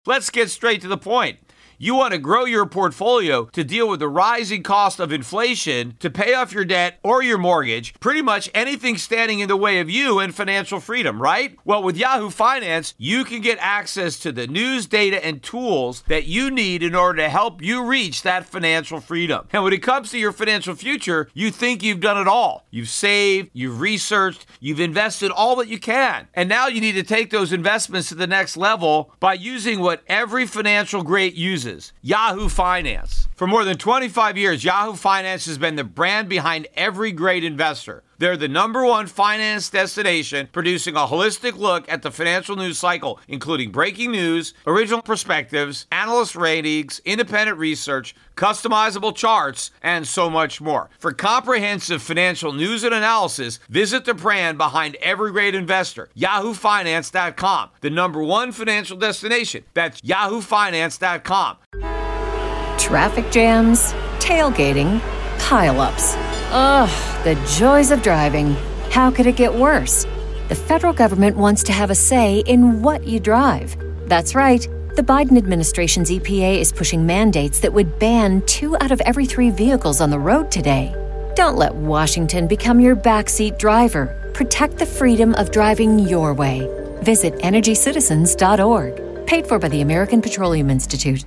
Let's get straight to the point. You want to grow your portfolio to deal with the rising cost of inflation, to pay off your debt or your mortgage, pretty much anything standing in the way of you and financial freedom, right? Well, with Yahoo Finance, you can get access to the news, data, and tools that you need in order to help you reach that financial freedom. And when it comes to your financial future, you think you've done it all. You've saved, you've researched, you've invested all that you can. And now you need to take those investments to the next level by using what every financial great uses. Yahoo Finance. For more than 25 years, Yahoo Finance has been the brand behind every great investor. They're the #1 finance destination, producing a holistic look at the financial news cycle, including breaking news, original perspectives, analyst ratings, independent research, customizable charts, and so much more. For comprehensive financial news and analysis, visit the brand behind every great investor, yahoofinance.com, the #1 financial destination. That's yahoofinance.com. Traffic jams, tailgating, pileups. Ugh, the joys of driving. How could it get worse? The federal government wants to have a say in what you drive. That's right. The Biden administration's EPA is pushing mandates that would ban 2 out of every 3 vehicles on the road today. Don't let Washington become your backseat driver. Protect the freedom of driving your way. Visit EnergyCitizens.org. Paid for by the American Petroleum Institute.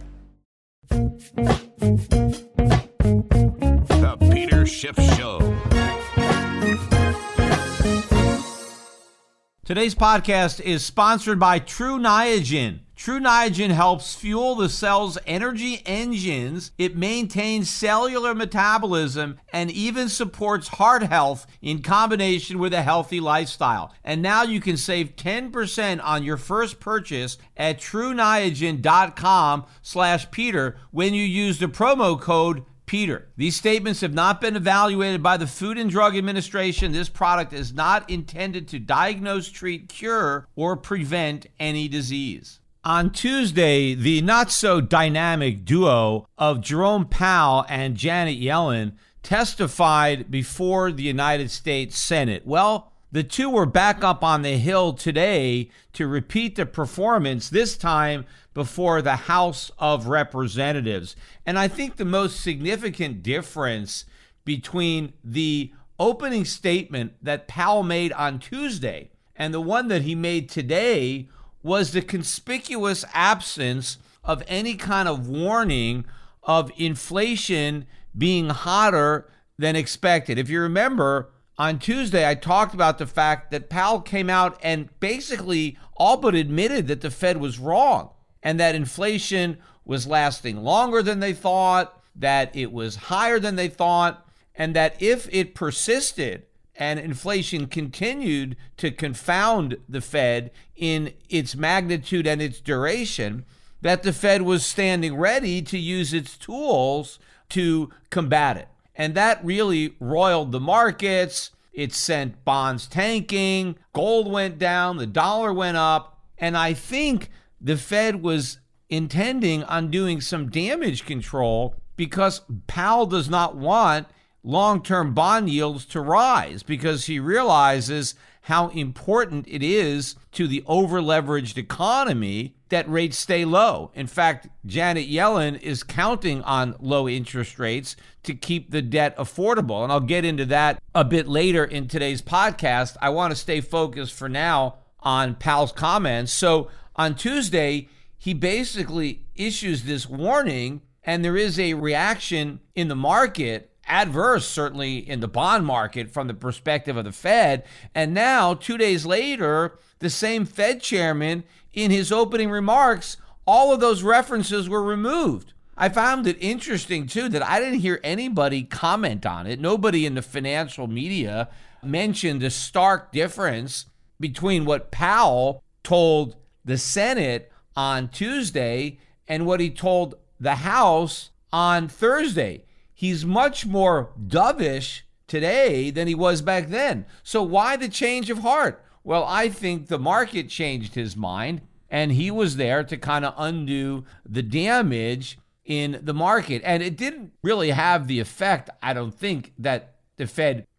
The Peter Schiff Show. Today's podcast is sponsored by Tru Niagen. Tru Niagen helps fuel the cell's energy engines. It maintains cellular metabolism and even supports heart health in combination with a healthy lifestyle. And now you can save 10% on your first purchase at TruNiagen.com/Peter when you use the promo code Peter. These statements have not been evaluated by the Food and Drug Administration. This product is not intended to diagnose, treat, cure, or prevent any disease. On Tuesday, the not-so-dynamic duo of Jerome Powell and Janet Yellen testified before the United States Senate. Well, the two were back up on the Hill today to repeat the performance, this time before the House of Representatives. And I think the most significant difference between the opening statement that Powell made on Tuesday and the one that he made today was the conspicuous absence of any kind of warning of inflation being hotter than expected. If you remember, on Tuesday, I talked about the fact that Powell came out and basically all but admitted that the Fed was wrong and that inflation was lasting longer than they thought, that it was higher than they thought, and that if it persisted and inflation continued to confound the Fed in its magnitude and its duration, that the Fed was standing ready to use its tools to combat it. And that really roiled the markets. It sent bonds tanking, gold went down, the dollar went up. And I think the Fed was intending on doing some damage control because Powell does not want long-term bond yields to rise, because he realizes how important it is to the over-leveraged economy that rates stay low. In fact, Janet Yellen is counting on low interest rates to keep the debt affordable. And I'll get into that a bit later in today's podcast. I want to stay focused for now on Powell's comments. So on Tuesday, he basically issues this warning, and there is a reaction in the market, adverse certainly in the bond market from the perspective of the Fed. And now, 2 days later, the same Fed chairman, in his opening remarks, all of those references were removed. I found it interesting, too, that I didn't hear anybody comment on it. Nobody in the financial media mentioned the stark difference between what Powell told the Senate on Tuesday and what he told the House on Thursday. He's much more dovish today than he was back then. So why the change of heart? Well, I think the market changed his mind, and he was there to kind of undo the damage in the market. And it didn't really have the effect, I don't think, that the Fed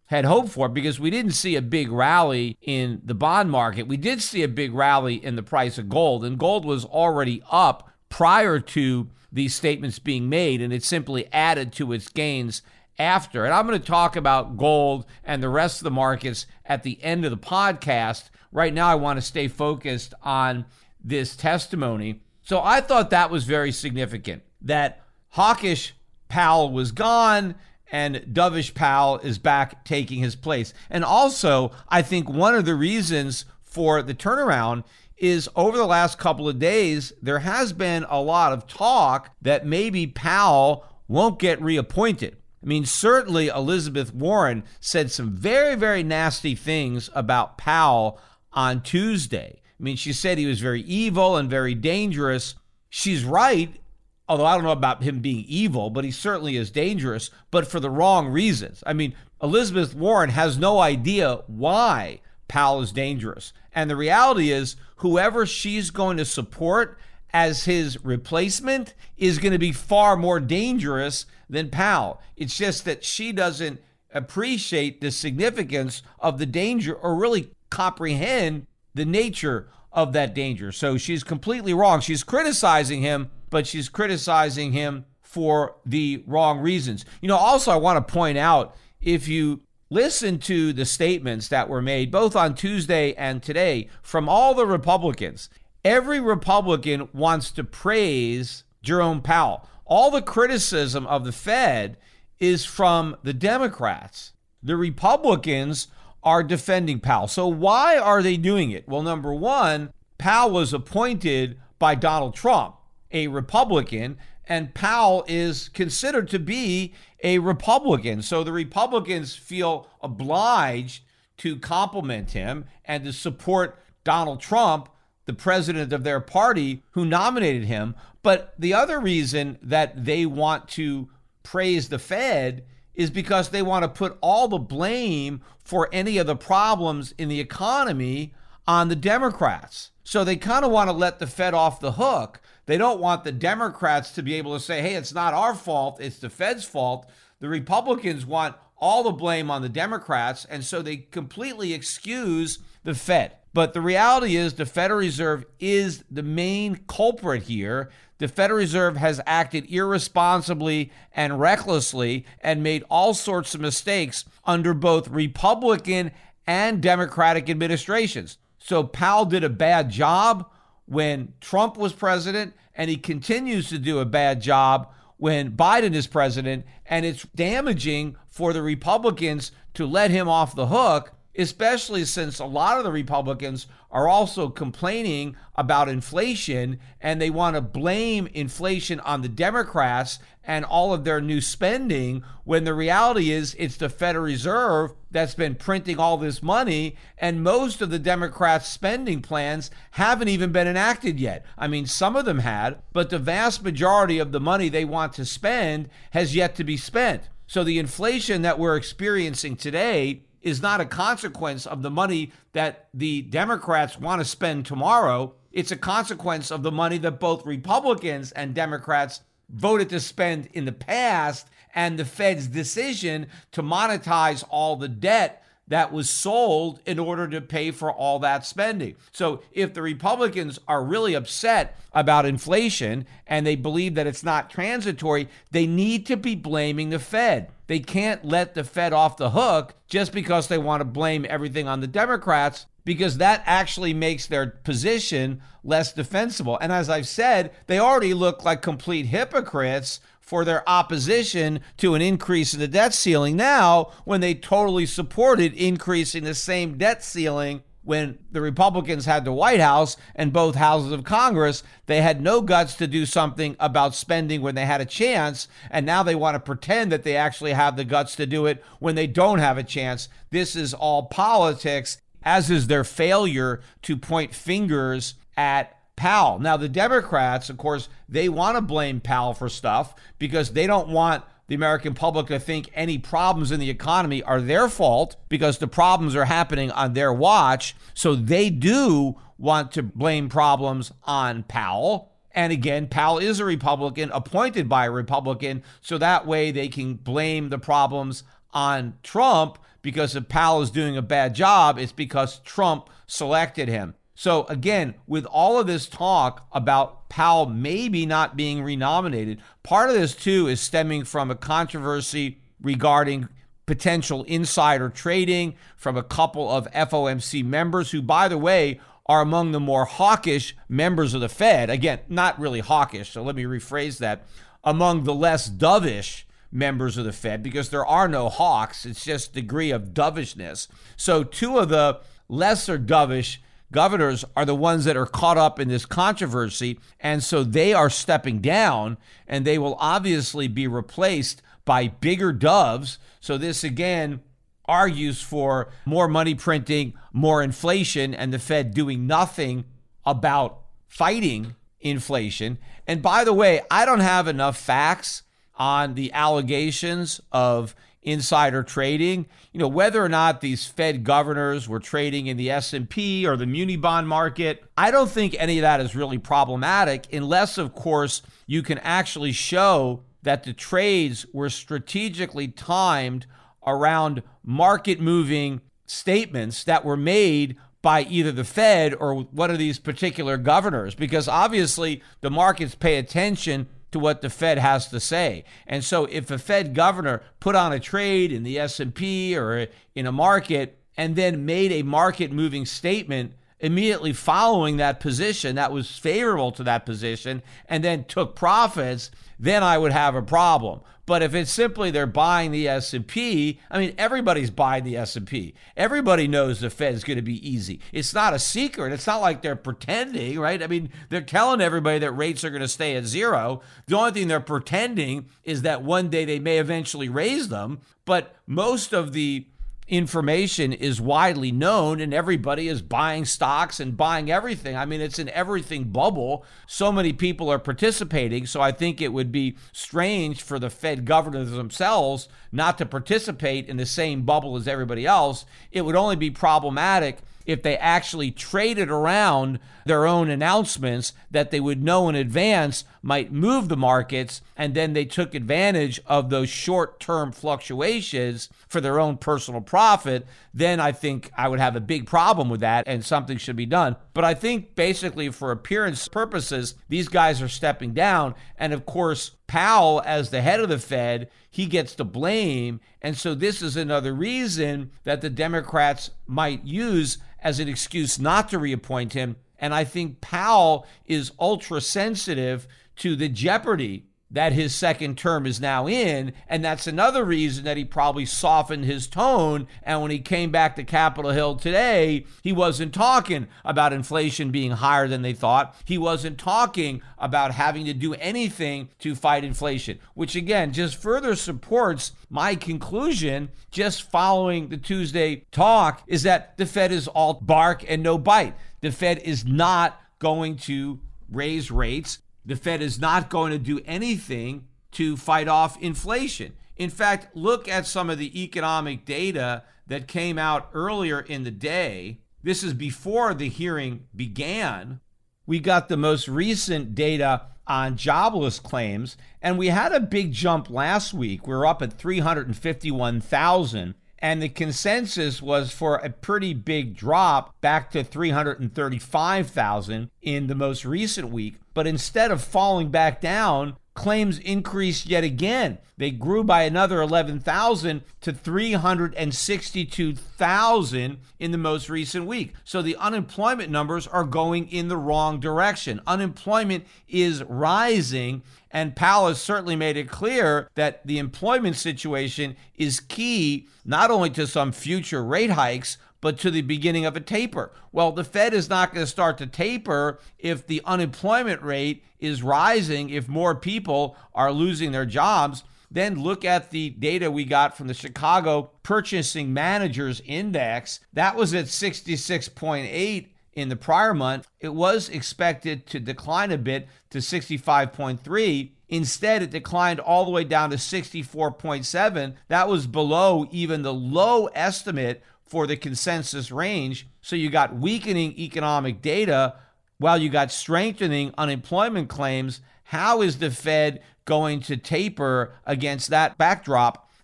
had hoped for, because we didn't see a big rally in the bond market. We did see a big rally in the price of gold, and gold was already up prior to these statements being made, and it simply added to its gains after. And I'm going to talk about gold and the rest of the markets at the end of the podcast. Right now, I want to stay focused on this testimony. So I thought that was very significant, that hawkish Powell was gone and dovish Powell is back taking his place. And also, I think one of the reasons for the turnaround is over the last couple of days, there has been a lot of talk that maybe Powell won't get reappointed. I mean, certainly Elizabeth Warren said some very, very nasty things about Powell on Tuesday. I mean, she said he was very evil and very dangerous. She's right. Although I don't know about him being evil, but he certainly is dangerous, but for the wrong reasons. I mean, Elizabeth Warren has no idea why Powell is dangerous. And the reality is, whoever she's going to support as his replacement is going to be far more dangerous than Powell. It's just that she doesn't appreciate the significance of the danger or really comprehend the nature of that danger. So she's completely wrong. She's criticizing him, but she's criticizing him for the wrong reasons. Also, I want to point out, if you listen to the statements that were made both on Tuesday and today from all the Republicans, every Republican wants to praise Jerome Powell. All the criticism of the Fed is from the Democrats. The Republicans are defending Powell. So why are they doing it? Well, number one, Powell was appointed by Donald Trump, a Republican, and Powell is considered to be a Republican. So the Republicans feel obliged to compliment him and to support Donald Trump, the president of their party, who nominated him. But the other reason that they want to praise the Fed is because they want to put all the blame for any of the problems in the economy on the Democrats. So they kind of want to let the Fed off the hook. They don't want the Democrats to be able to say, hey, it's not our fault, it's the Fed's fault. The Republicans want all the blame on the Democrats, and so they completely excuse the Fed. But the reality is the Federal Reserve is the main culprit here. The Federal Reserve has acted irresponsibly and recklessly and made all sorts of mistakes under both Republican and Democratic administrations. So Powell did a bad job when Trump was president, and he continues to do a bad job when Biden is president, and it's damaging for the Republicans to let him off the hook, especially since a lot of the Republicans are also complaining about inflation, and they want to blame inflation on the Democrats and all of their new spending, when the reality is it's the Federal Reserve that's been printing all this money, and most of the Democrats' spending plans haven't even been enacted yet. I mean, some of them had, but the vast majority of the money they want to spend has yet to be spent. So the inflation that we're experiencing today is not a consequence of the money that the Democrats want to spend tomorrow. It's a consequence of the money that both Republicans and Democrats voted to spend in the past, and the Fed's decision to monetize all the debt that was sold in order to pay for all that spending. So if the Republicans are really upset about inflation and they believe that it's not transitory, they need to be blaming the Fed. They can't let the Fed off the hook just because they want to blame everything on the Democrats, because that actually makes their position less defensible. And as I've said, they already look like complete hypocrites for their opposition to an increase in the debt ceiling now, when they totally supported increasing the same debt ceiling when the Republicans had the White House and both houses of Congress. They had no guts to do something about spending when they had a chance, and now they want to pretend that they actually have the guts to do it when they don't have a chance. This is all politics, as is their failure to point fingers at Powell. Now, the Democrats, of course, they want to blame Powell for stuff because they don't want the American public to think any problems in the economy are their fault, because the problems are happening on their watch. So they do want to blame problems on Powell. And again, Powell is a Republican, appointed by a Republican, so that way they can blame the problems on Trump, because if Powell is doing a bad job, it's because Trump selected him. So again, with all of this talk about Powell maybe not being renominated, part of this too is stemming from a controversy regarding potential insider trading from a couple of FOMC members who, by the way, are among the more hawkish members of the Fed. Again, not really hawkish, so let me rephrase that. Among the less dovish members of the Fed, because there are no hawks, it's just degree of dovishness. So two of the lesser dovish governors are the ones that are caught up in this controversy, and so they are stepping down, and they will obviously be replaced by bigger doves. So this again argues for more money printing, more inflation, and the Fed doing nothing about fighting inflation. And by the way, I don't have enough facts on the allegations of insider trading. Whether or not these Fed governors were trading in the S&P or the muni bond market, I don't think any of that is really problematic unless, of course, you can actually show that the trades were strategically timed around market-moving statements that were made by either the Fed or one of these particular governors, because obviously the markets pay attention to what the Fed has to say. And so if a Fed governor put on a trade in the S&P or in a market and then made a market-moving statement immediately following that position that was favorable to that position and then took profits, then I would have a problem. But if it's simply they're buying the S&P, everybody's buying the S&P. Everybody knows the Fed's going to be easy. It's not a secret. It's not like they're pretending, right? They're telling everybody that rates are going to stay at zero. The only thing they're pretending is that one day they may eventually raise them. But most of the information is widely known and everybody is buying stocks and buying everything. It's an everything bubble. So many people are participating. So I think it would be strange for the Fed governors themselves not to participate in the same bubble as everybody else. It would only be problematic if they actually traded around their own announcements that they would know in advance might move the markets, and then they took advantage of those short-term fluctuations for their own personal profit. Then I think I would have a big problem with that and something should be done. But I think basically for appearance purposes, these guys are stepping down. And of course, Powell, as the head of the Fed, he gets the blame. And so this is another reason that the Democrats might use as an excuse not to reappoint him. And I think Powell is ultra sensitive to the jeopardy that his second term is now in. And that's another reason that he probably softened his tone. And when he came back to Capitol Hill today, he wasn't talking about inflation being higher than they thought. He wasn't talking about having to do anything to fight inflation, which again, just further supports my conclusion just following the Tuesday talk is that the Fed is all bark and no bite. The Fed is not going to raise rates. The Fed is not going to do anything to fight off inflation. In fact, look at some of the economic data that came out earlier in the day. This is before the hearing began. We got the most recent data on jobless claims, and we had a big jump last week. We were up at 351,000. And the consensus was for a pretty big drop back to 335,000 in the most recent week. But instead of falling back down, claims increased yet again. They grew by another 11,000 to 362,000 in the most recent week. So the unemployment numbers are going in the wrong direction. Unemployment is rising, and Powell has certainly made it clear that the employment situation is key not only to some future rate hikes, but to the beginning of a taper. Well, the Fed is not going to start to taper if the unemployment rate is rising, if more people are losing their jobs. Then look at the data we got from the Chicago Purchasing Managers Index. That was at 66.8 in the prior month. It was expected to decline a bit to 65.3. Instead, it declined all the way down to 64.7. That was below even the low estimate for the consensus range. So you got weakening economic data while you got strengthening unemployment claims. How is the Fed going to taper against that backdrop?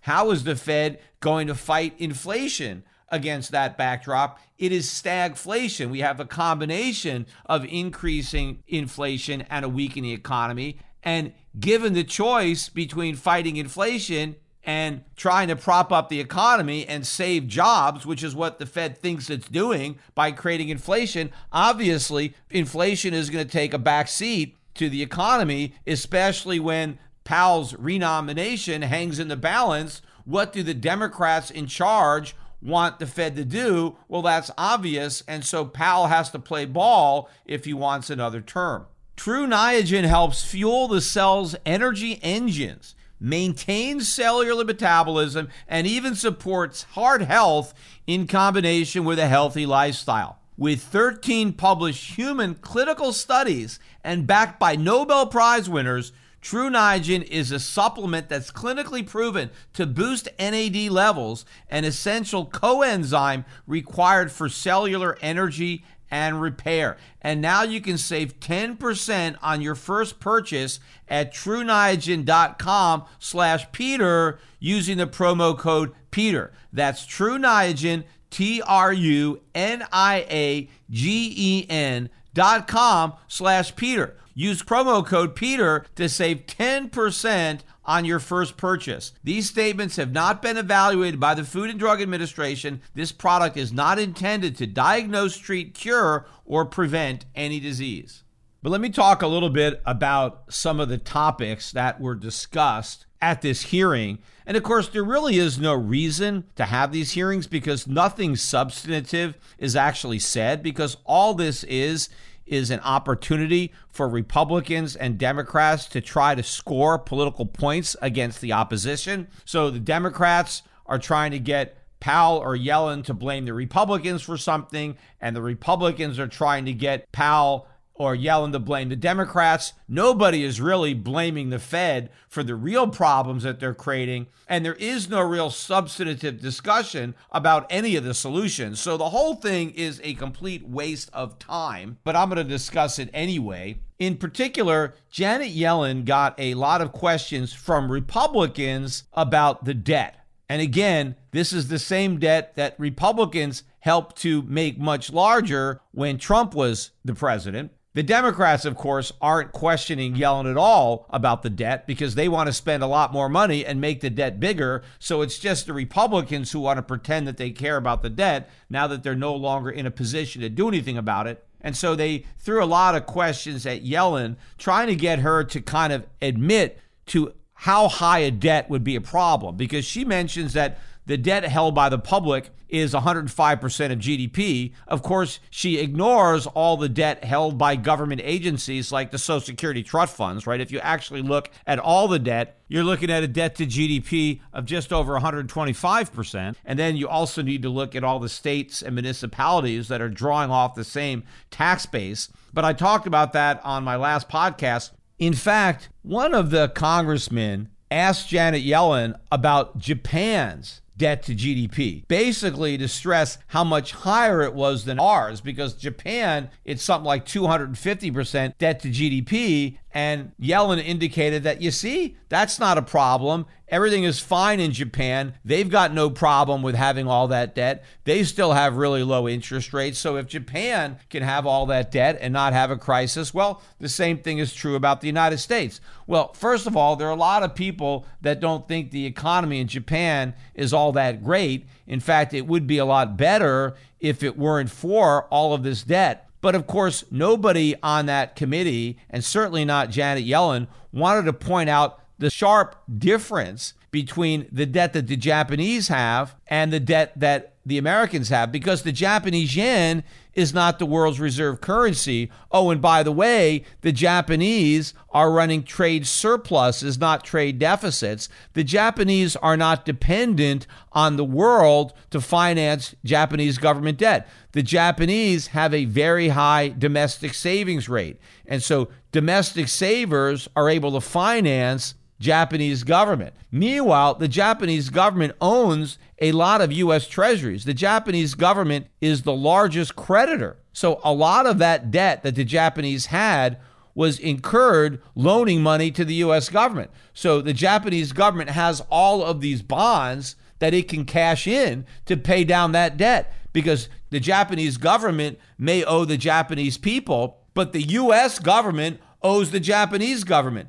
How is the Fed going to fight inflation against that backdrop? It is stagflation. We have a combination of increasing inflation and a weakening economy. And given the choice between fighting inflation and trying to prop up the economy and save jobs, which is what the Fed thinks it's doing by creating inflation, obviously inflation is going to take a back seat to the economy, especially when Powell's renomination hangs in the balance. What do the Democrats in charge want the Fed to do? Well, that's obvious, and so Powell has to play ball if he wants another term. Tru Niagen helps fuel the cell's energy engines, maintains cellular metabolism, and even supports heart health in combination with a healthy lifestyle. With 13 published human clinical studies and backed by Nobel Prize winners, Tru Niagen is a supplement that's clinically proven to boost NAD levels, an essential coenzyme required for cellular energy and repair. And now you can save 10% on your first purchase at TruNiagen.com/Peter using the promo code Peter. That's Tru Niagen, TruNiagen.com/Peter. Use promo code Peter to save 10% on your first purchase. These statements have not been evaluated by the Food and Drug Administration. This product is not intended to diagnose, treat, cure, or prevent any disease. But let me talk a little bit about some of the topics that were discussed at this hearing. And of course, there really is no reason to have these hearings because nothing substantive is actually said, because all this is an opportunity for Republicans and Democrats to try to score political points against the opposition. So the Democrats are trying to get Powell or Yellen to blame the Republicans for something, and the Republicans are trying to get Powell or Yellen to blame the Democrats. Nobody is really blaming the Fed for the real problems that they're creating, and there is no real substantive discussion about any of the solutions. So the whole thing is a complete waste of time, but I'm going to discuss it anyway. In particular, Janet Yellen got a lot of questions from Republicans about the debt. And again, this is the same debt that Republicans helped to make much larger when Trump was the president. The Democrats, of course, aren't questioning Yellen at all about the debt because they want to spend a lot more money and make the debt bigger. So it's just the Republicans who want to pretend that they care about the debt now that they're no longer in a position to do anything about it. And so they threw a lot of questions at Yellen, trying to get her to kind of admit to how high a debt would be a problem, because she mentions that the debt held by the public is 105% of GDP. Of course, she ignores all the debt held by government agencies like the Social Security trust funds, right? If you actually look at all the debt, you're looking at a debt to GDP of just over 125%. And then you also need to look at all the states and municipalities that are drawing off the same tax base. But I talked about that on my last podcast. In fact, one of the congressmen asked Janet Yellen about Japan's debt to GDP, basically to stress how much higher it was than ours, because Japan, it's something like 250% debt to GDP. And Yellen indicated that, you see, that's not a problem. Everything is fine in Japan. They've got no problem with having all that debt. They still have really low interest rates. So if Japan can have all that debt and not have a crisis, well, the same thing is true about the United States. Well, first of all, there are a lot of people that don't think the economy in Japan is all that great. In fact, it would be a lot better if it weren't for all of this debt. But of course, nobody on that committee, and certainly not Janet Yellen, wanted to point out the sharp difference between the debt that the Japanese have and the debt that the Americans have, because the Japanese yen is not the world's reserve currency. Oh, and by the way, the Japanese are running trade surpluses, not trade deficits. The Japanese are not dependent on the world to finance Japanese government debt. The Japanese have a very high domestic savings rate. And so domestic savers are able to finance Japanese government. Meanwhile, the Japanese government owns a lot of U.S. treasuries. The Japanese government is the largest creditor. So a lot of that debt that the Japanese had was incurred loaning money to the U.S. government. So the Japanese government has all of these bonds that it can cash in to pay down that debt, because the Japanese government may owe the Japanese people, but the U.S. government owes the Japanese government.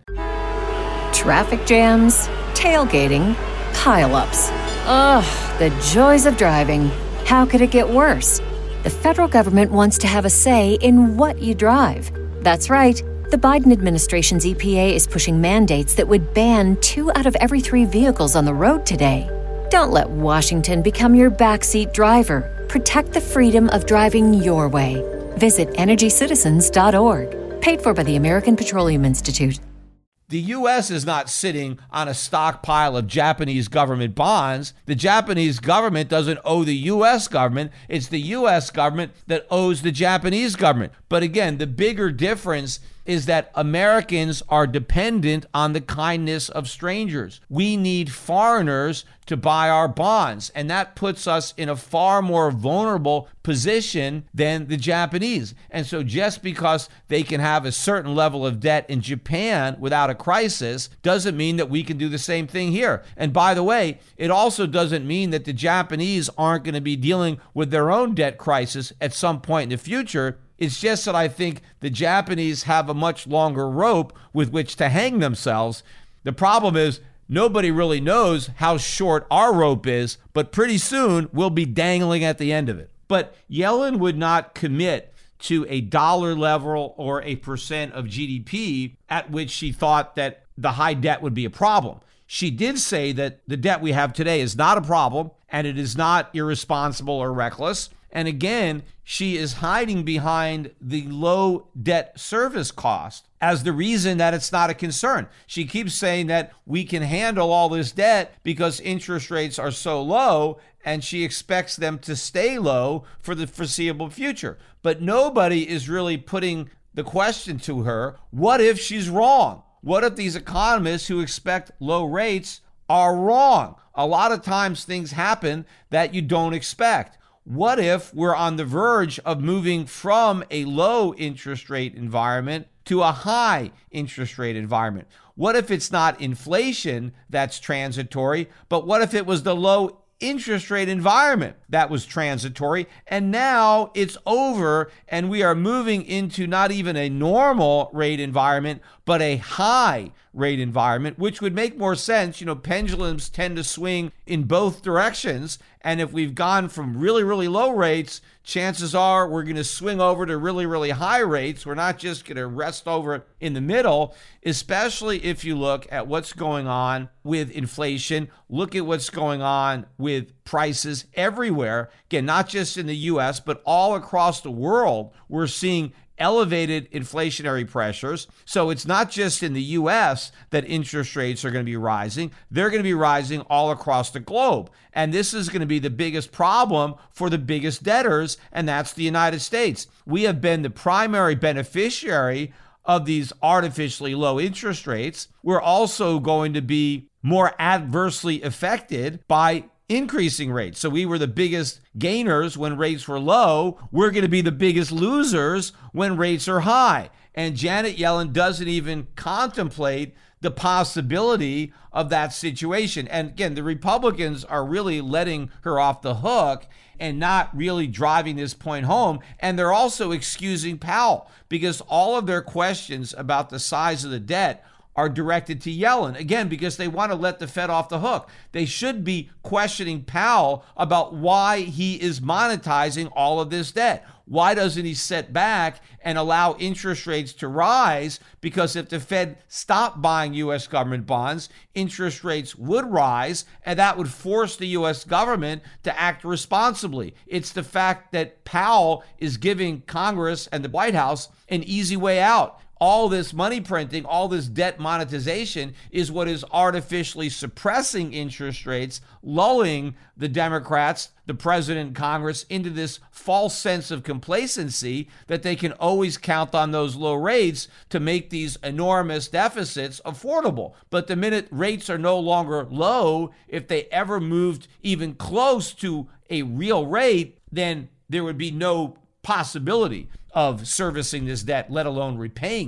Traffic jams, tailgating, pileups. Ugh, the joys of driving. How could it get worse? The federal government wants to have a say in what you drive. That's right. The Biden administration's EPA is pushing mandates that would ban 2 out of every 3 vehicles on the road today. Don't let Washington become your backseat driver. Protect the freedom of driving your way. Visit EnergyCitizens.org. Paid for by the American Petroleum Institute. The U.S. is not sitting on a stockpile of Japanese government bonds. The Japanese government doesn't owe the U.S. government. It's the U.S. government that owes the Japanese government. But again, the bigger difference is that Americans are dependent on the kindness of strangers. We need foreigners to buy our bonds, and that puts us in a far more vulnerable position than the Japanese. And so just because they can have a certain level of debt in Japan without a crisis doesn't mean that we can do the same thing here. And by the way, it also doesn't mean that the Japanese aren't going to be dealing with their own debt crisis at some point in the future. It's just that I think the Japanese have a much longer rope with which to hang themselves. The problem is nobody really knows how short our rope is, but pretty soon we'll be dangling at the end of it. But Yellen would not commit to a dollar level or a percent of GDP at which she thought that the high debt would be a problem. She did say that the debt we have today is not a problem and it is not irresponsible or reckless. And again, she is hiding behind the low debt service cost as the reason that it's not a concern. She keeps saying that we can handle all this debt because interest rates are so low, and she expects them to stay low for the foreseeable future. But nobody is really putting the question to her, what if she's wrong? What if these economists who expect low rates are wrong? A lot of times things happen that you don't expect. What if we're on the verge of moving from a low interest rate environment to a high interest rate environment? What if it's not inflation that's transitory, but what if it was the low interest rate environment that was transitory, and now it's over and we are moving into not even a normal rate environment, but a high rate environment, which would make more sense. You know, pendulums tend to swing in both directions. And if we've gone from really, really low rates, chances are we're going to swing over to really, really high rates. We're not just going to rest over in the middle, especially if you look at what's going on with inflation. Look at what's going on with prices everywhere. Again, not just in the U.S., but all across the world, we're seeing elevated inflationary pressures. So it's not just in the U.S. that interest rates are going to be rising. They're going to be rising all across the globe. And this is going to be the biggest problem for the biggest debtors, and that's the United States. We have been the primary beneficiary of these artificially low interest rates. We're also going to be more adversely affected by increasing rates. So we were the biggest gainers when rates were low. We're going to be the biggest losers when rates are high. And Janet Yellen doesn't even contemplate the possibility of that situation. And again, the Republicans are really letting her off the hook and not really driving this point home. And they're also excusing Powell because all of their questions about the size of the debt are directed to Yellen, again, because they want to let the Fed off the hook. They should be questioning Powell about why he is monetizing all of this debt. Why doesn't he sit back and allow interest rates to rise? Because if the Fed stopped buying U.S. government bonds, interest rates would rise, and that would force the U.S. government to act responsibly. It's the fact that Powell is giving Congress and the White House an easy way out. All this money printing, all this debt monetization is what is artificially suppressing interest rates, lulling the Democrats, the president, Congress into this false sense of complacency that they can always count on those low rates to make these enormous deficits affordable. But the minute rates are no longer low, if they ever moved even close to a real rate, then there would be no possibility of servicing this debt, let alone repaying it.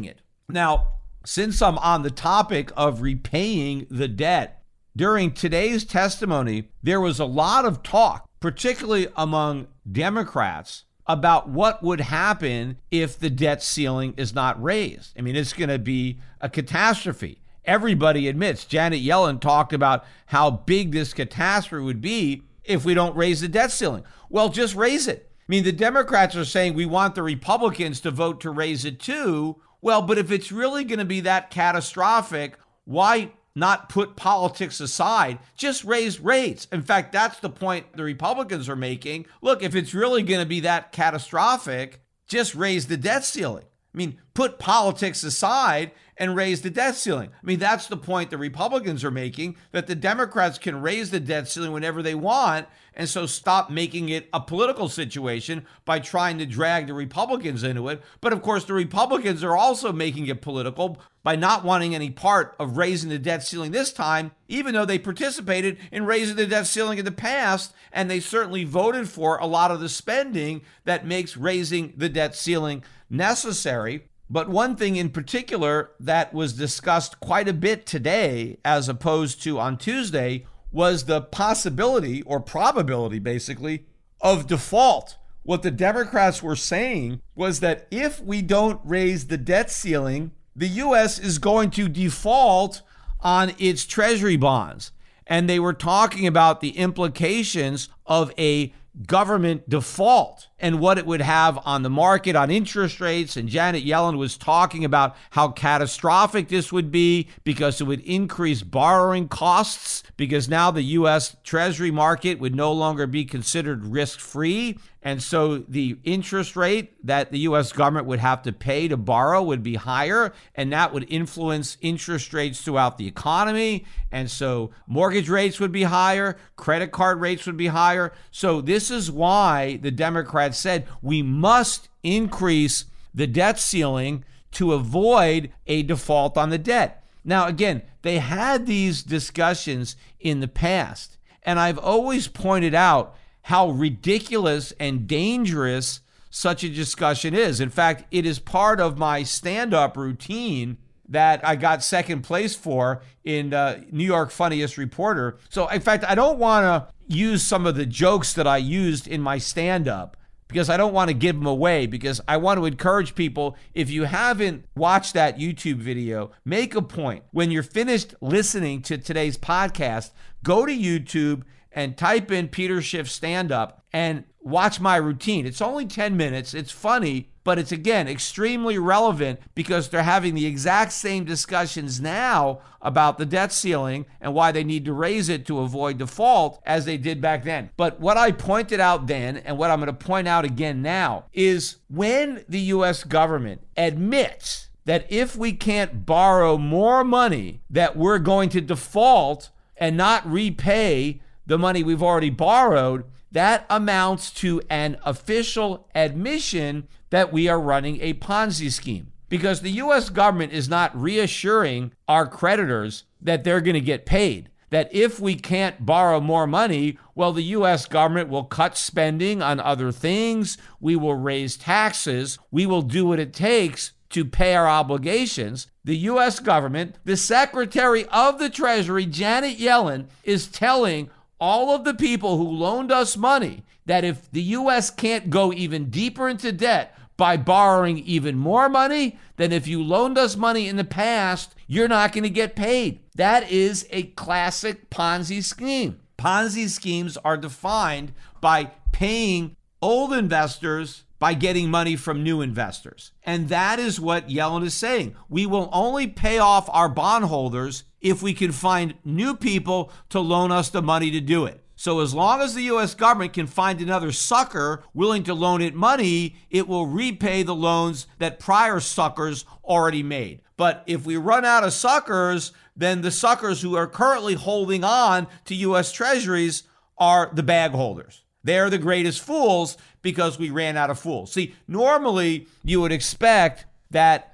Now, since I'm on the topic of repaying the debt, during today's testimony, there was a lot of talk, particularly among Democrats, about what would happen if the debt ceiling is not raised. I mean, it's going to be a catastrophe. Everybody admits, Janet Yellen talked about how big this catastrophe would be if we don't raise the debt ceiling. Well, just raise it. I mean, the Democrats are saying we want the Republicans to vote to raise it too. Well, but if it's really going to be that catastrophic, why not put politics aside? Just raise rates. In fact, that's the point the Republicans are making. Look, if it's really going to be that catastrophic, just raise the debt ceiling. I mean, put politics aside and raise the debt ceiling. I mean, that's the point the Republicans are making, that the Democrats can raise the debt ceiling whenever they want, and so stop making it a political situation by trying to drag the Republicans into it. But of course, the Republicans are also making it political by not wanting any part of raising the debt ceiling this time, even though they participated in raising the debt ceiling in the past, and they certainly voted for a lot of the spending that makes raising the debt ceiling necessary. But one thing in particular that was discussed quite a bit today, as opposed to on Tuesday, was the possibility or probability, basically, of default. What the Democrats were saying was that if we don't raise the debt ceiling, the U.S. is going to default on its treasury bonds. And they were talking about the implications of a government default and what it would have on the market, on interest rates. And Janet Yellen was talking about how catastrophic this would be because it would increase borrowing costs, because now the U.S. Treasury market would no longer be considered risk-free. And so the interest rate that the U.S. government would have to pay to borrow would be higher, and that would influence interest rates throughout the economy. And so mortgage rates would be higher, credit card rates would be higher. So this is why the Democrats said we must increase the debt ceiling to avoid a default on the debt. Now, again, they had these discussions in the past, and I've always pointed out how ridiculous and dangerous such a discussion is. In fact, it is part of my stand-up routine that I got second place for in New York Funniest Reporter. So, in fact, I don't want to use some of the jokes that I used in my stand-up because I don't want to give them away, because I want to encourage people, if you haven't watched that YouTube video, make a point. When you're finished listening to today's podcast, go to YouTube and type in Peter Schiff stand-up and watch my routine. It's only 10 minutes. It's funny, but it's, again, extremely relevant because they're having the exact same discussions now about the debt ceiling and why they need to raise it to avoid default as they did back then. But what I pointed out then, and what I'm going to point out again now, is when the U.S. government admits that if we can't borrow more money, that we're going to default and not repay the money we've already borrowed, that amounts to an official admission that we are running a Ponzi scheme. Because the U.S. government is not reassuring our creditors that they're going to get paid. That if we can't borrow more money, well, the U.S. government will cut spending on other things. We will raise taxes. We will do what it takes to pay our obligations. The U.S. government, the Secretary of the Treasury, Janet Yellen, is telling all of the people who loaned us money that if the U.S. can't go even deeper into debt by borrowing even more money, then if you loaned us money in the past, you're not going to get paid. That is a classic Ponzi scheme. Ponzi schemes are defined by paying old investors by getting money from new investors. And that is what Yellen is saying. We will only pay off our bondholders if we can find new people to loan us the money to do it. So as long as the U.S. government can find another sucker willing to loan it money, it will repay the loans that prior suckers already made. But if we run out of suckers, then the suckers who are currently holding on to U.S. Treasuries are the bag holders. They're the greatest fools because we ran out of fools. See, normally you would expect that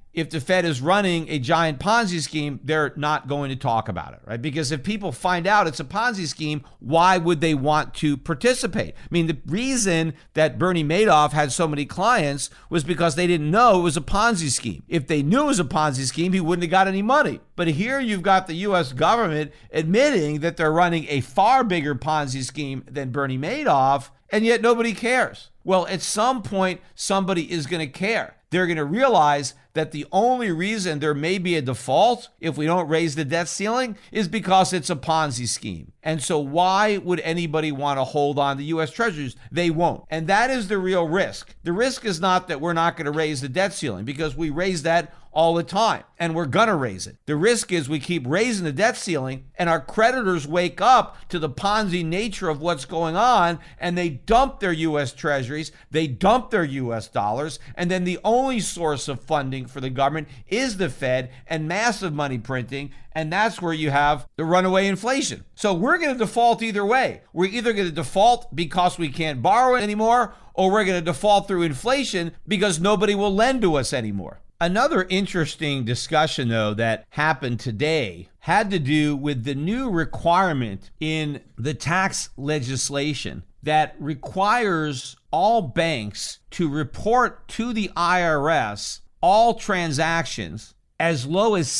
if the Fed is running a giant Ponzi scheme, they're not going to talk about it, right? Because if people find out it's a Ponzi scheme, why would they want to participate? I mean, the reason that Bernie Madoff had so many clients was because they didn't know it was a Ponzi scheme. If they knew it was a Ponzi scheme, he wouldn't have got any money. But here you've got the U.S. government admitting that they're running a far bigger Ponzi scheme than Bernie Madoff, and yet nobody cares. Well, at some point, somebody is going to care. They're going to realize that the only reason there may be a default if we don't raise the debt ceiling is because it's a Ponzi scheme. And so why would anybody want to hold on to U.S. Treasuries? They won't. And that is the real risk. The risk is not that we're not going to raise the debt ceiling, because we raise that all the time, and we're going to raise it. The risk is we keep raising the debt ceiling, and our creditors wake up to the Ponzi nature of what's going on, and they dump their U.S. Treasuries, they dump their U.S. dollars, and then the only source of funding for the government is the Fed and massive money printing, and that's where you have the runaway inflation. So we're going to default either way. We're either going to default because we can't borrow anymore, or we're going to default through inflation because nobody will lend to us anymore. Another interesting discussion, though, that happened today had to do with the new requirement in the tax legislation that requires all banks to report to the IRS all transactions as low as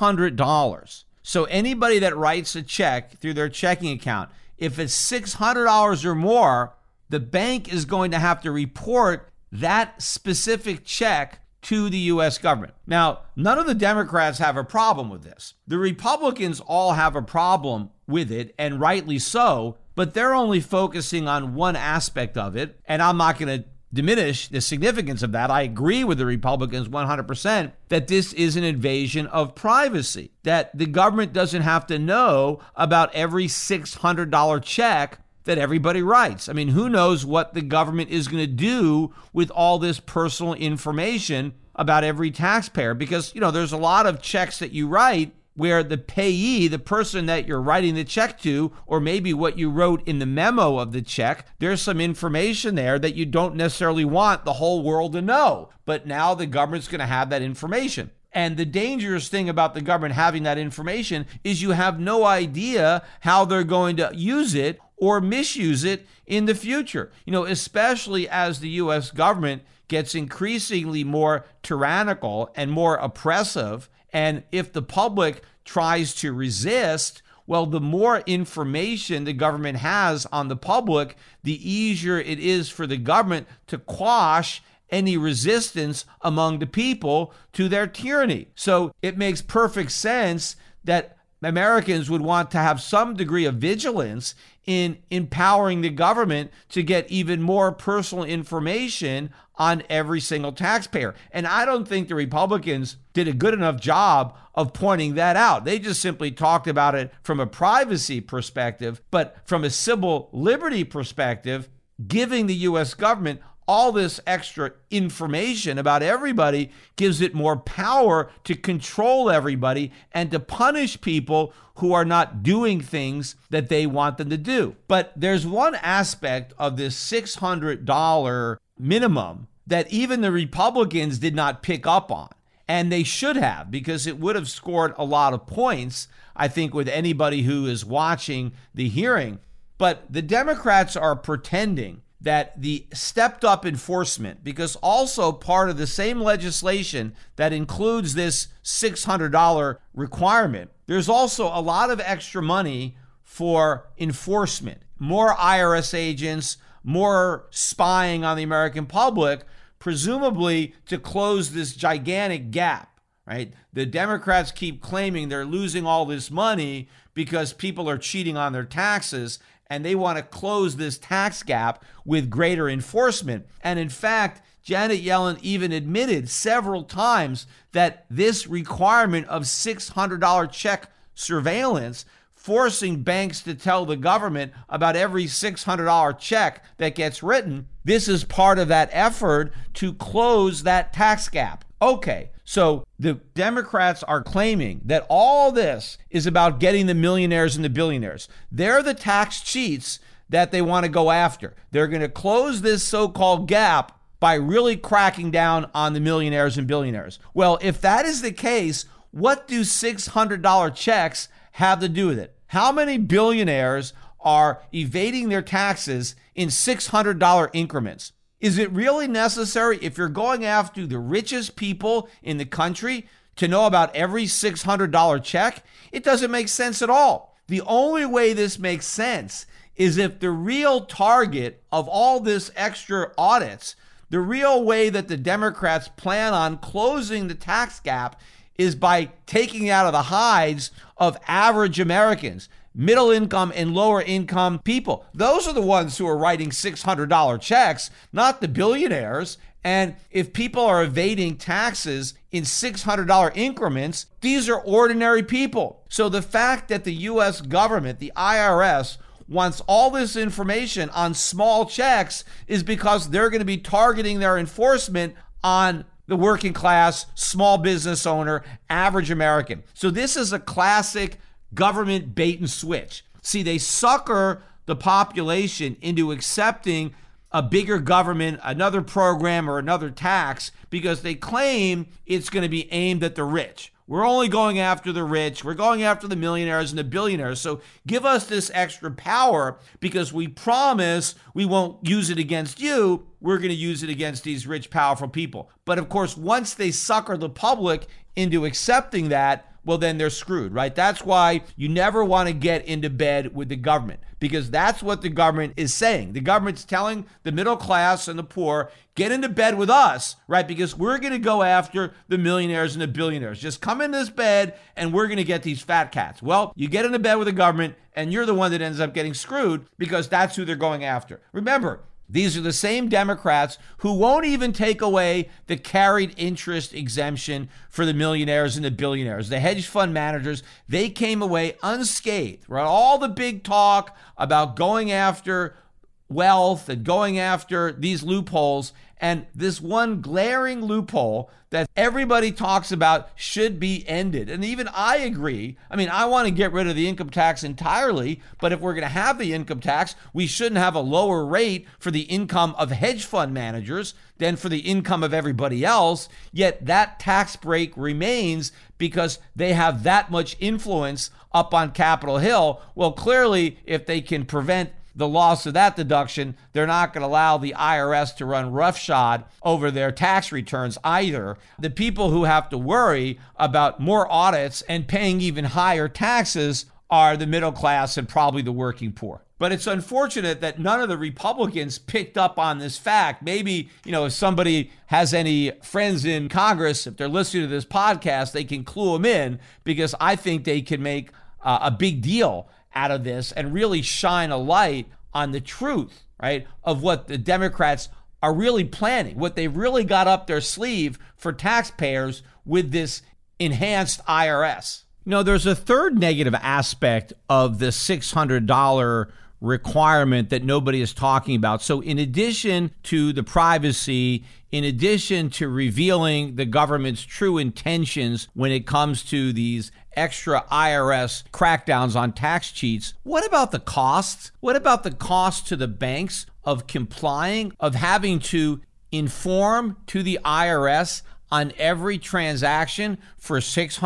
$600. So anybody that writes a check through their checking account, if it's $600 or more, the bank is going to have to report that specific check to the U.S. government. Now, none of the Democrats have a problem with this. The Republicans all have a problem with it, and rightly so, but they're only focusing on one aspect of it, and I'm not going to diminish the significance of that. I agree with the Republicans 100% that this is an invasion of privacy, that the government doesn't have to know about every $600 check that everybody writes. I mean, who knows what the government is going to do with all this personal information about every taxpayer? Because, there's a lot of checks that you write where the payee, the person that you're writing the check to, or maybe what you wrote in the memo of the check, there's some information there that you don't necessarily want the whole world to know. But now the government's going to have that information. And the dangerous thing about the government having that information is you have no idea how they're going to use it or misuse it in the future. Especially as the U.S. government gets increasingly more tyrannical and more oppressive. And if the public tries to resist, well, the more information the government has on the public, the easier it is for the government to quash any resistance among the people to their tyranny. So it makes perfect sense that Americans would want to have some degree of vigilance in empowering the government to get even more personal information on every single taxpayer. And I don't think the Republicans did a good enough job of pointing that out. They just simply talked about it from a privacy perspective, but from a civil liberty perspective, giving the U.S. government all this extra information about everybody gives it more power to control everybody and to punish people who are not doing things that they want them to do. But there's one aspect of this $600 minimum that even the Republicans did not pick up on. And they should have, because it would have scored a lot of points, I think, with anybody who is watching the hearing. But the Democrats are pretending that the stepped up enforcement, because also part of the same legislation that includes this $600 requirement, there's also a lot of extra money for enforcement, more IRS agents, more spying on the American public, presumably to close this gigantic gap, right? The Democrats keep claiming they're losing all this money because people are cheating on their taxes, and they want to close this tax gap with greater enforcement. And in fact, Janet Yellen even admitted several times that this requirement of $600 check surveillance, forcing banks to tell the government about every $600 check that gets written, this is part of that effort to close that tax gap. Okay, so the Democrats are claiming that all this is about getting the millionaires and the billionaires. They're the tax cheats that they want to go after. They're going to close this so-called gap by really cracking down on the millionaires and billionaires. Well, if that is the case, what do $600 checks have to do with it? How many billionaires are evading their taxes in $600 increments? Is it really necessary, if you're going after the richest people in the country, to know about every $600 check? It doesn't make sense at all. The only way this makes sense is if the real target of all this extra audits, the real way that the Democrats plan on closing the tax gap, is by taking out of the hides of average Americans, middle income and lower income people. Those are the ones who are writing $600 checks, not the billionaires. And if people are evading taxes in $600 increments, these are ordinary people. So the fact that the U.S. government, the IRS, wants all this information on small checks is because they're going to be targeting their enforcement on the working class, small business owner, average American. So this is a classic government bait and switch. See, they sucker the population into accepting a bigger government, another program, or another tax because they claim it's going to be aimed at the rich. We're only going after the rich. We're going after the millionaires and the billionaires. So give us this extra power because we promise we won't use it against you. We're going to use it against these rich, powerful people. But of course, once they sucker the public into accepting that, well, then they're screwed, right? That's why you never want to get into bed with the government, because that's what the government is saying. The government's telling the middle class and the poor, get into bed with us, right? Because we're going to go after the millionaires and the billionaires. Just come in this bed and we're going to get these fat cats. Well, you get into bed with the government and you're the one that ends up getting screwed because that's who they're going after. Remember, these are the same Democrats who won't even take away the carried interest exemption for the millionaires and the billionaires. The hedge fund managers, they came away unscathed, right? All the big talk about going after wealth and going after these loopholes, and this one glaring loophole that everybody talks about should be ended. And even I agree. I mean, I want to get rid of the income tax entirely, but if we're going to have the income tax, we shouldn't have a lower rate for the income of hedge fund managers than for the income of everybody else. Yet that tax break remains because they have that much influence up on Capitol Hill. Well, clearly, if they can prevent the loss of that deduction, they're not going to allow the IRS to run roughshod over their tax returns either. The people who have to worry about more audits and paying even higher taxes are the middle class and probably the working poor. But it's unfortunate that none of the Republicans picked up on this fact. Maybe, if somebody has any friends in Congress, if they're listening to this podcast, they can clue them in, because I think they can make a big deal out of this and really shine a light on the truth, right, of what the Democrats are really planning, what they've really got up their sleeve for taxpayers with this enhanced IRS. There's a third negative aspect of the $600 requirement that nobody is talking about. So in addition to the privacy, in addition to revealing the government's true intentions when it comes to these extra IRS crackdowns on tax cheats, what about the costs? What about the cost to the banks of complying, of having to inform to the IRS on every transaction for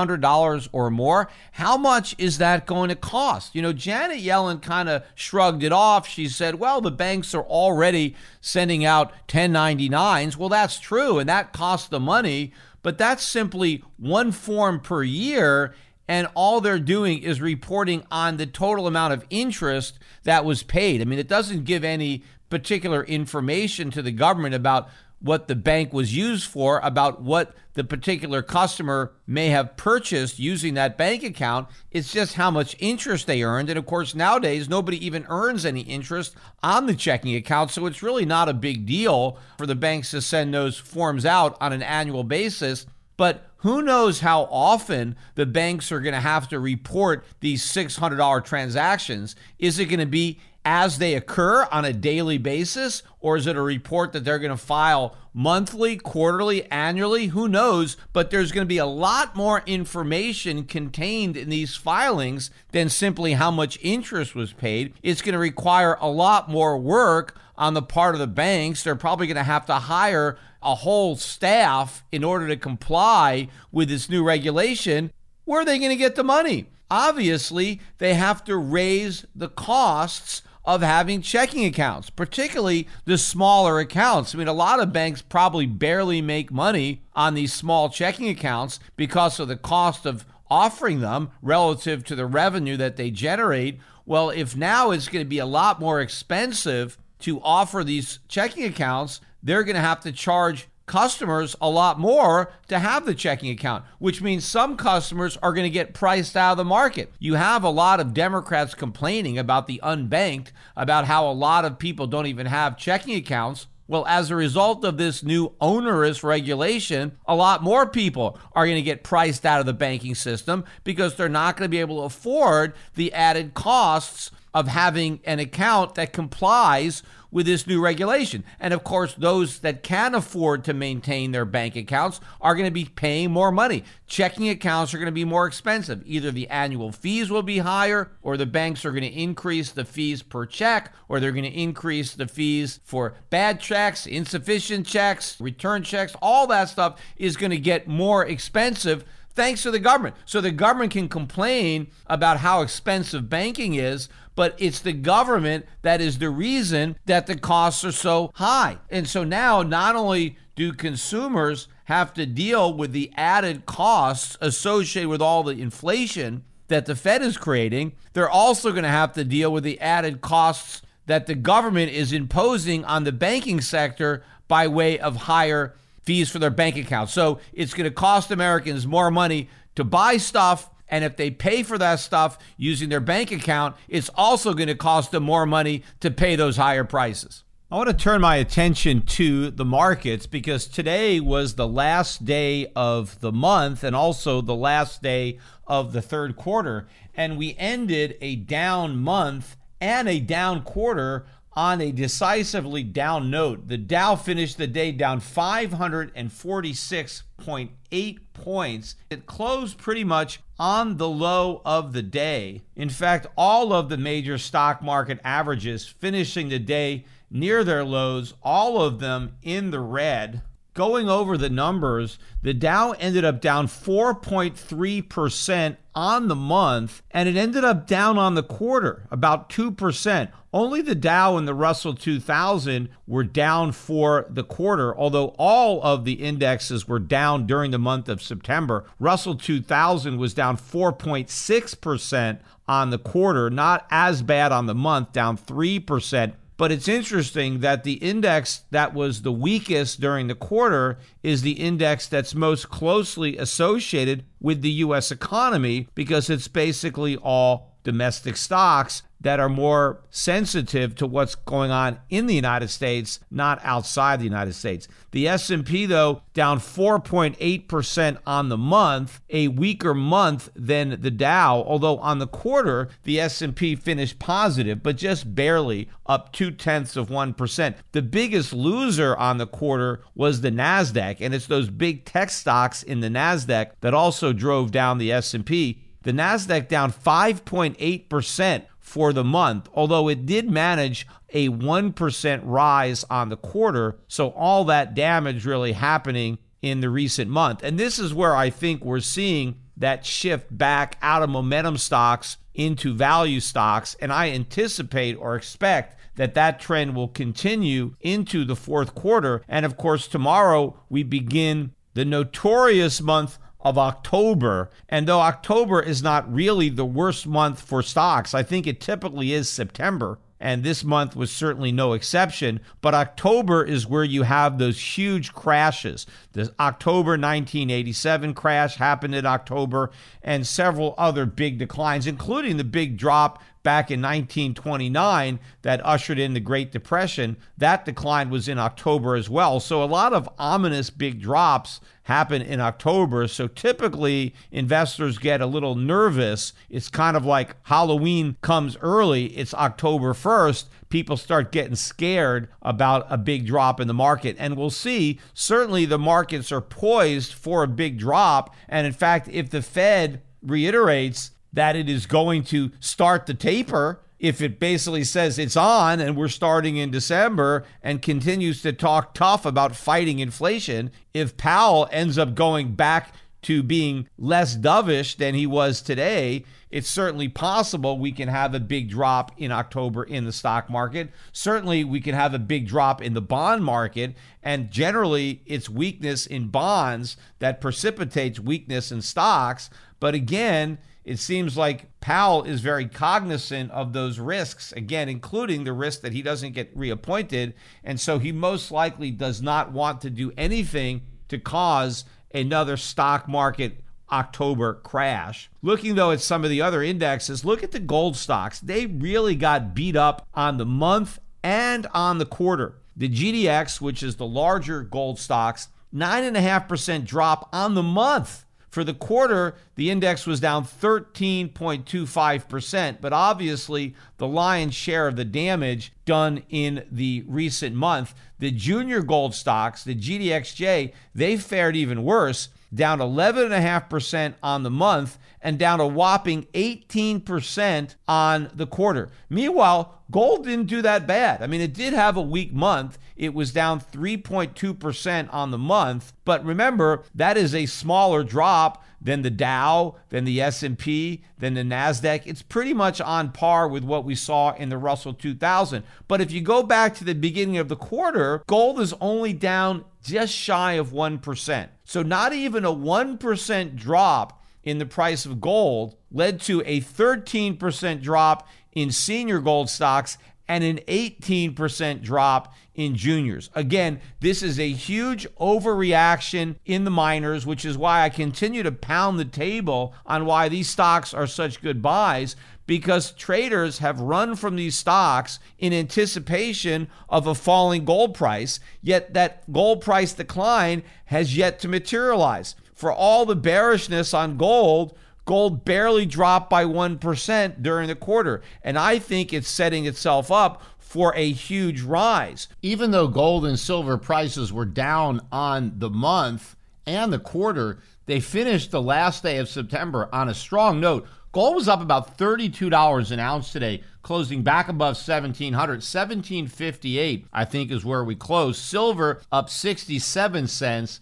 $600 or more? How much is that going to cost? Janet Yellen kind of shrugged it off. She said, well, the banks are already sending out 1099s. Well, that's true, and that costs the money, but that's simply one form per year, and all they're doing is reporting on the total amount of interest that was paid. I mean, it doesn't give any particular information to the government about what the bank was used for, about what the particular customer may have purchased using that bank account. It's just how much interest they earned. And of course, nowadays, nobody even earns any interest on the checking account. So it's really not a big deal for the banks to send those forms out on an annual basis. But who knows how often the banks are going to have to report these $600 transactions? Is it going to be as they occur on a daily basis, or is it a report that they're going to file monthly, quarterly, annually? Who knows? But there's going to be a lot more information contained in these filings than simply how much interest was paid. It's going to require a lot more work on the part of the banks. They're probably going to have to hire a whole staff in order to comply with this new regulation. Where are they going to get the money? Obviously, they have to raise the costs of having checking accounts, particularly the smaller accounts. I mean, a lot of banks probably barely make money on these small checking accounts because of the cost of offering them relative to the revenue that they generate. Well, if now it's going to be a lot more expensive to offer these checking accounts, they're going to have to charge customers a lot more to have the checking account, which means some customers are going to get priced out of the market. You have a lot of Democrats complaining about the unbanked, about how a lot of people don't even have checking accounts. Well, as a result of this new onerous regulation, a lot more people are going to get priced out of the banking system because they're not going to be able to afford the added costs of having an account that complies with this new regulation. And of course, those that can afford to maintain their bank accounts are going to be paying more money. Checking accounts are going to be more expensive. Either the annual fees will be higher, or the banks are going to increase the fees per check, or they're going to increase the fees for bad checks, insufficient checks, return checks. All that stuff is going to get more expensive thanks to the government. So the government can complain about how expensive banking is, but it's the government that is the reason that the costs are so high. And so now not only do consumers have to deal with the added costs associated with all the inflation that the Fed is creating, they're also going to have to deal with the added costs that the government is imposing on the banking sector by way of higher fees for their bank accounts. So it's going to cost Americans more money to buy stuff, and if they pay for that stuff using their bank account, it's also going to cost them more money to pay those higher prices. I want to turn my attention to the markets because today was the last day of the month and also the last day of the third quarter. And we ended a down month and a down quarter on a decisively down note. The Dow finished the day down 546.8 points. It closed pretty much on the low of the day. In fact, all of the major stock market averages finishing the day near their lows, all of them in the red. Going over the numbers, the Dow ended up down 4.3% on the month, and it ended up down on the quarter, about 2%. Only the Dow and the Russell 2000 were down for the quarter, although all of the indexes were down during the month of September. Russell 2000 was down 4.6% on the quarter, not as bad on the month, down 3%. But it's interesting that the index that was the weakest during the quarter is the index that's most closely associated with the U.S. economy because it's basically all domestic stocks that are more sensitive to what's going on in the United States, not outside the United States. The S&P, though, down 4.8% on the month, a weaker month than the Dow, although on the quarter, the S&P finished positive, but just barely up 0.2%. The biggest loser on the quarter was the NASDAQ, and it's those big tech stocks in the NASDAQ that also drove down the S&P. The NASDAQ down 5.8% for the month, although it did manage a 1% rise on the quarter. So all that damage really happening in the recent month. And this is where I think we're seeing that shift back out of momentum stocks into value stocks. And I anticipate or expect that that trend will continue into the fourth quarter. And of course, tomorrow we begin the notorious month of October. And though October is not really the worst month for stocks, I think it typically is September. And this month was certainly no exception. But October is where you have those huge crashes. The October 1987 crash happened in October, and several other big declines, including the big drop back in 1929 that ushered in the Great Depression. That decline was in October as well. So a lot of ominous big drops happen in October. So typically investors get a little nervous. It's kind of like Halloween comes early. It's October 1st. People start getting scared about a big drop in the market. And we'll see, certainly the markets are poised for a big drop. And in fact, if the Fed reiterates that it is going to start the taper, if it basically says it's on and we're starting in December and continues to talk tough about fighting inflation, if Powell ends up going back to being less dovish than he was today, it's certainly possible we can have a big drop in October in the stock market. Certainly we can have a big drop in the bond market. And generally it's weakness in bonds that precipitates weakness in stocks. But again, it seems like Powell is very cognizant of those risks, again, including the risk that he doesn't get reappointed. And so he most likely does not want to do anything to cause another stock market October crash. Looking, though, at some of the other indexes, look at the gold stocks. They really got beat up on the month and on the quarter. The GDX, which is the larger gold stocks, 9.5% drop on the month. For the quarter, the index was down 13.25%, but obviously the lion's share of the damage done in the recent month. The junior gold stocks, the GDXJ, they fared even worse, down 11.5% on the month and down a whopping 18% on the quarter. Meanwhile, gold didn't do that bad. I mean, it did have a weak month. It was down 3.2% on the month. But remember, that is a smaller drop than the Dow, than the S&P, than the NASDAQ. It's pretty much on par with what we saw in the Russell 2000. But if you go back to the beginning of the quarter, gold is only down just shy of 1%. So not even a 1% drop in the price of gold led to a 13% drop in senior gold stocks and an 18% drop in juniors. Again, this is a huge overreaction in the miners, which is why I continue to pound the table on why these stocks are such good buys, because traders have run from these stocks in anticipation of a falling gold price, yet that gold price decline has yet to materialize. For all the bearishness on gold, gold barely dropped by 1% during the quarter, and I think it's setting itself up for a huge rise. Even though gold and silver prices were down on the month and the quarter, they finished the last day of September on a strong note. Gold was up about $32 an ounce today, closing back above 1,700. 1,758, I think, is where we closed. Silver up 67 cents,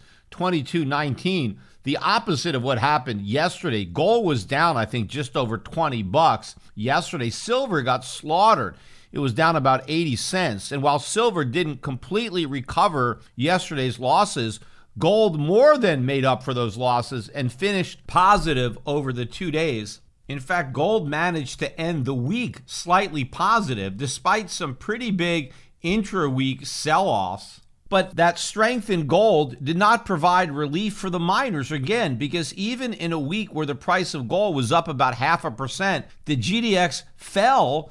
22.19. The opposite of what happened yesterday. Gold was down, I think, just over $20 yesterday. Silver got slaughtered. It was down about 80 cents. And while silver didn't completely recover yesterday's losses, gold more than made up for those losses and finished positive over the 2 days. In fact, gold managed to end the week slightly positive, despite some pretty big intra-week sell-offs. But that strength in gold did not provide relief for the miners, again, because even in a week where the price of gold was up about 0.5%, the GDX fell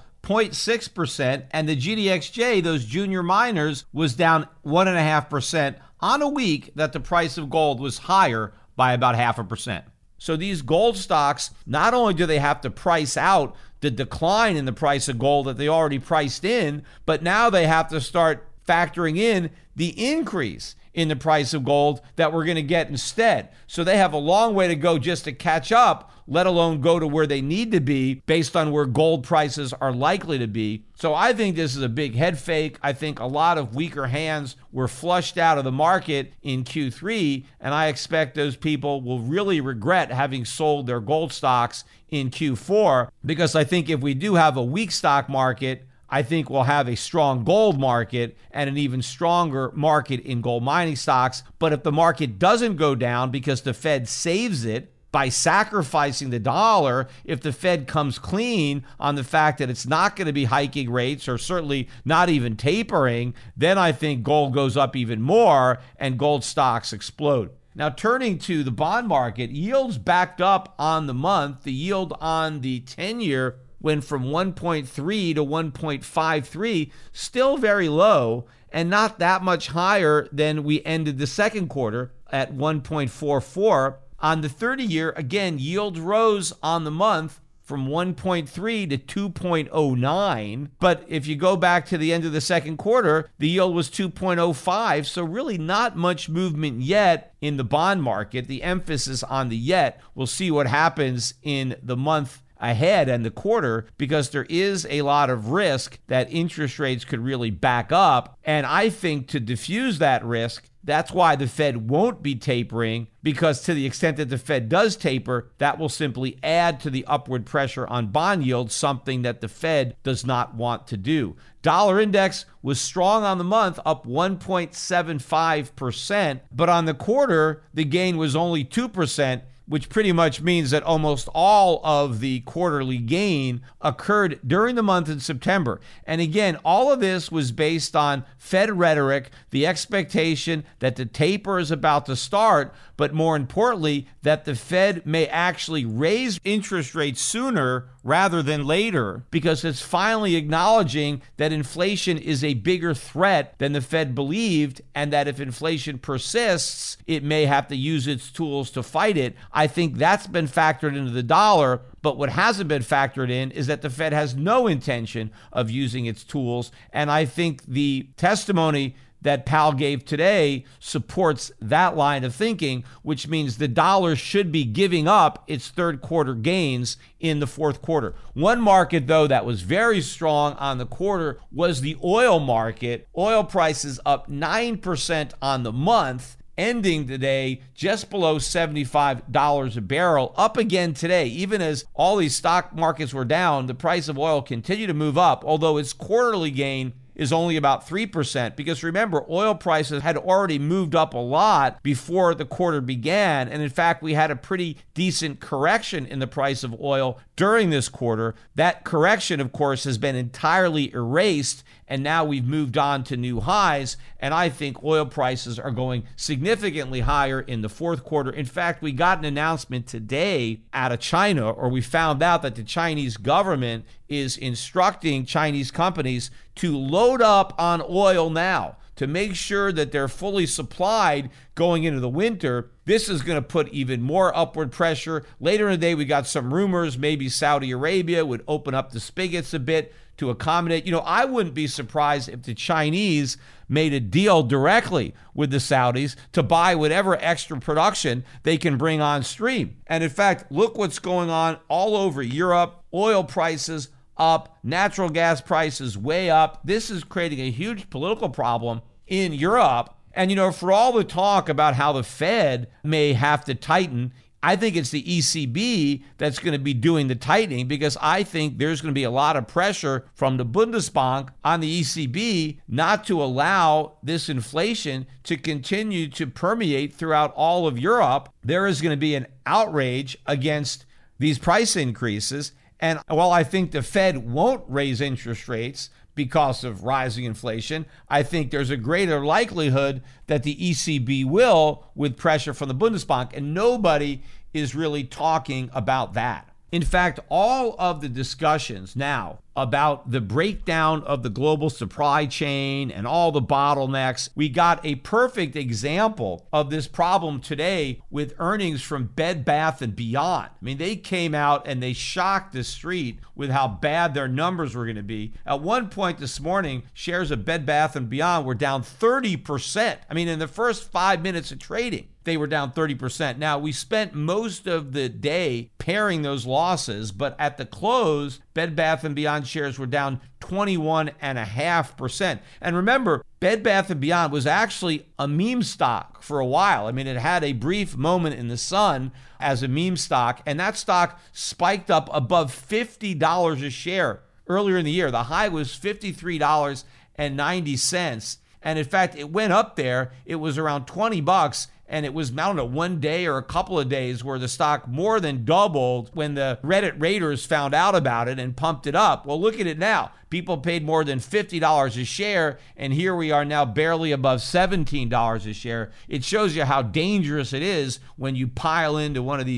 0.6%, and the GDXJ, those junior miners, was down 1.5% on a week that the price of gold was higher by about 0.5%. So these gold stocks, not only do they have to price out the decline in the price of gold that they already priced in, but now they have to start factoring in the increase in the price of gold that we're going to get instead. So they have a long way to go just to catch up, let alone go to where they need to be based on where gold prices are likely to be. So I think this is a big head fake. I think a lot of weaker hands were flushed out of the market in Q3, and I expect those people will really regret having sold their gold stocks in Q4, because I think if we do have a weak stock market, I think we'll have a strong gold market and an even stronger market in gold mining stocks. But if the market doesn't go down because the Fed saves it by sacrificing the dollar, if the Fed comes clean on the fact that it's not going to be hiking rates or certainly not even tapering, then I think gold goes up even more and gold stocks explode. Now, turning to the bond market, yields backed up on the month. The yield on the 10-year went from 1.3 to 1.53, still very low and not that much higher than we ended the second quarter at 1.44. On the 30-year, again, yields rose on the month from 1.3 to 2.09. But if you go back to the end of the second quarter, the yield was 2.05. So really not much movement yet in the bond market. The emphasis on the yet. We'll see what happens in the month ahead and the quarter, because there is a lot of risk that interest rates could really back up. And I think to diffuse that risk, that's why the Fed won't be tapering, because to the extent that the Fed does taper, that will simply add to the upward pressure on bond yields, something that the Fed does not want to do. Dollar index was strong on the month, up 1.75%, but on the quarter, the gain was only 2%, which pretty much means that almost all of the quarterly gain occurred during the month in September. And again, all of this was based on Fed rhetoric, the expectation that the taper is about to start, but more importantly, that the Fed may actually raise interest rates sooner rather than later, because it's finally acknowledging that inflation is a bigger threat than the Fed believed, and that if inflation persists, it may have to use its tools to fight it. I think that's been factored into the dollar, but what hasn't been factored in is that the Fed has no intention of using its tools, and I think the testimony that Powell gave today supports that line of thinking, which means the dollar should be giving up its third quarter gains in the fourth quarter. One market, though, that was very strong on the quarter was the oil market. Oil prices up 9% on the month, ending today just below $75 a barrel, up again today. Even as all these stock markets were down, the price of oil continued to move up, although its quarterly gain is only about 3%, because remember, oil prices had already moved up a lot before the quarter began. And in fact, we had a pretty decent correction in the price of oil during this quarter. That correction, of course, has been entirely erased, and now we've moved on to new highs. And I think oil prices are going significantly higher in the fourth quarter. In fact, we got an announcement today out of China, or we found out that the Chinese government is instructing Chinese companies to load up on oil now to make sure that they're fully supplied going into the winter. This is going to put even more upward pressure. Later in the day, we got some rumors maybe Saudi Arabia would open up the spigots a bit to accommodate. I wouldn't be surprised if the Chinese made a deal directly with the Saudis to buy whatever extra production they can bring on stream. And in fact, look what's going on all over Europe. Oil prices up, natural gas prices way up. This is creating a huge political problem in Europe. And, for all the talk about how the Fed may have to tighten, I think it's the ECB that's going to be doing the tightening, because I think there's going to be a lot of pressure from the Bundesbank on the ECB not to allow this inflation to continue to permeate throughout all of Europe. There is going to be an outrage against these price increases. And while I think the Fed won't raise interest rates because of rising inflation, I think there's a greater likelihood that the ECB will, with pressure from the Bundesbank, and nobody is really talking about that. In fact, all of the discussions now about the breakdown of the global supply chain and all the bottlenecks, we got a perfect example of this problem today with earnings from Bed Bath & Beyond. I mean, they came out and they shocked the street with how bad their numbers were going to be. At one point this morning, shares of Bed Bath & Beyond were down 30%. I mean, in the first 5 minutes of trading, they were down 30%. Now, we spent most of the day pairing those losses, but at the close, Bed Bath & Beyond shares were down 21.5%. And remember, Bed Bath & Beyond was actually a meme stock for a while. I mean, it had a brief moment in the sun as a meme stock, and that stock spiked up above $50 a share earlier in the year. The high was $53.90. And in fact, it went up there. It was around $20. And it was, I don't know, one day or a couple of days where the stock more than doubled when the Reddit raiders found out about it and pumped it up. Well, look at it now. People paid more than $50 a share, and here we are now barely above $17 a share. It shows you how dangerous it is when you pile into one of these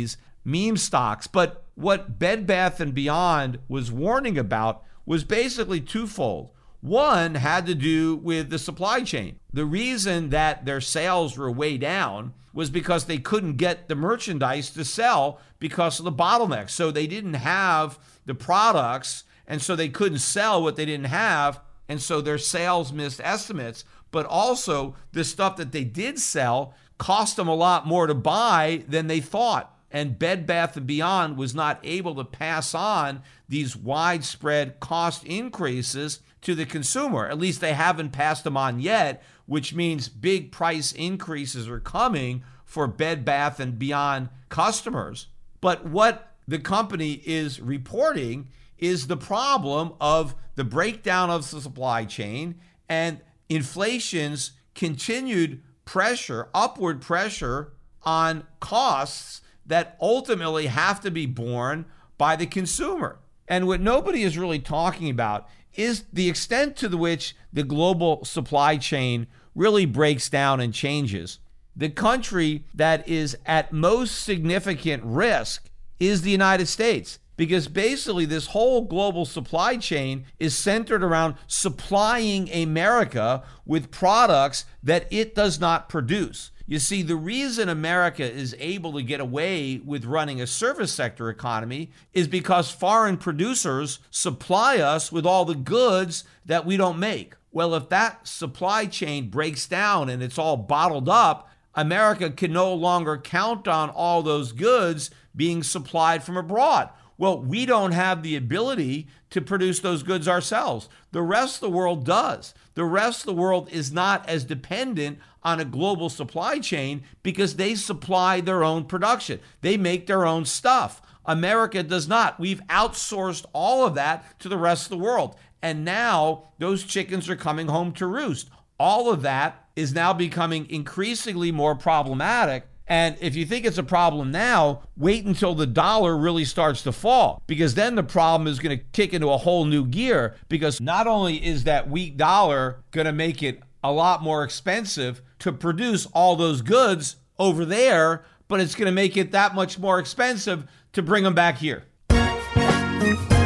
meme stocks. But what Bed Bath & Beyond was warning about was basically twofold. One had to do with the supply chain. The reason that their sales were way down was because they couldn't get the merchandise to sell because of the bottlenecks. So they didn't have the products, and so they couldn't sell what they didn't have, and so their sales missed estimates. But also, the stuff that they did sell cost them a lot more to buy than they thought. And Bed Bath & Beyond was not able to pass on these widespread cost increases to the consumer. At least they haven't passed them on yet, which means big price increases are coming for Bed Bath & Beyond customers. But what the company is reporting is the problem of the breakdown of the supply chain and inflation's continued pressure, upward pressure on costs that ultimately have to be borne by the consumer. And what nobody is really talking about is the extent to which the global supply chain really breaks down and changes. The country that is at most significant risk is the United States, because basically this whole global supply chain is centered around supplying America with products that it does not produce. You see, the reason America is able to get away with running a service sector economy is because foreign producers supply us with all the goods that we don't make. Well, if that supply chain breaks down and it's all bottled up, America can no longer count on all those goods being supplied from abroad. Well, we don't have the ability to produce those goods ourselves. The rest of the world does. The rest of the world is not as dependent on a global supply chain because they supply their own production. They make their own stuff. America does not. We've outsourced all of that to the rest of the world. And now those chickens are coming home to roost. All of that is now becoming increasingly more problematic. And if you think it's a problem now, wait until the dollar really starts to fall, because then the problem is going to kick into a whole new gear, because not only is that weak dollar going to make it a lot more expensive to produce all those goods over there, but it's going to make it that much more expensive to bring them back here.